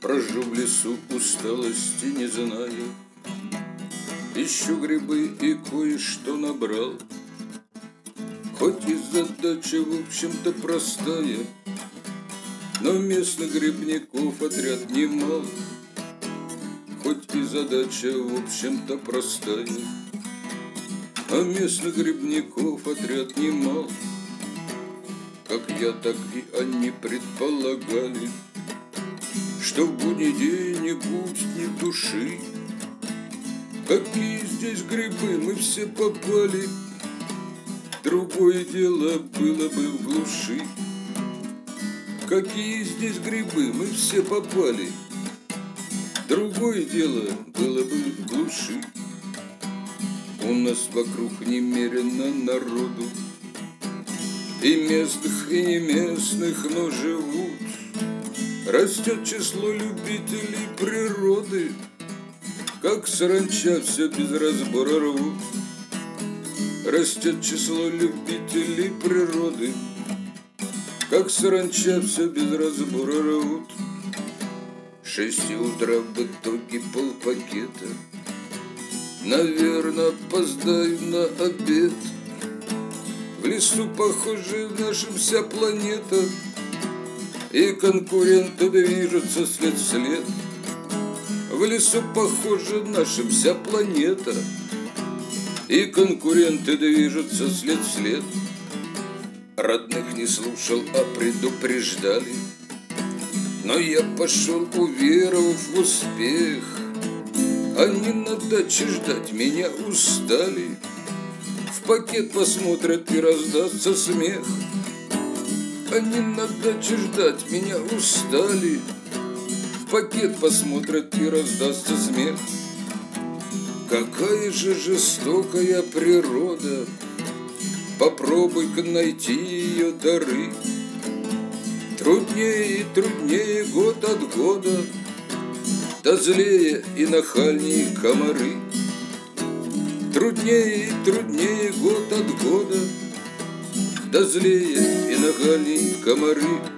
Брожу в лесу, усталости не зная, ищу грибы и кое-что набрал. Хоть и задача, в общем-то, простая, но местных грибников отряд немал. Хоть и задача, в общем-то, простая, а местных грибников отряд немал. Как я, так и они предполагали, что в будний день не будет ни души. Какие здесь грибы, мы все попали, другое дело было бы в глуши. Какие здесь грибы, мы все попали, другое дело было бы в глуши. У нас вокруг немерено народу, и местных, и не местных, но живут. Растет число любителей природы, как саранча все без разбора рвут. Растет число любителей природы, как саранча все без разбора рвут. 6 утра в итоге полпакета, наверное, опоздаю на обед. В лесу, похоже, наша вся планета, и конкуренты движутся след в след. В лесу, похоже, наша вся планета, и конкуренты движутся след в след. Родных не слушал, а предупреждали, но я пошел, уверовав в успех. Они на даче ждать меня устали, в пакет посмотрят и раздастся смех. Они на даче ждать меня устали, в пакет посмотрят и раздастся смех. Какая же жестокая природа, попробуй-ка найти ее дары. Труднее и труднее год от года, да злее и нахальнее комары. Труднее и труднее год от года, да злее и нахальнее комары.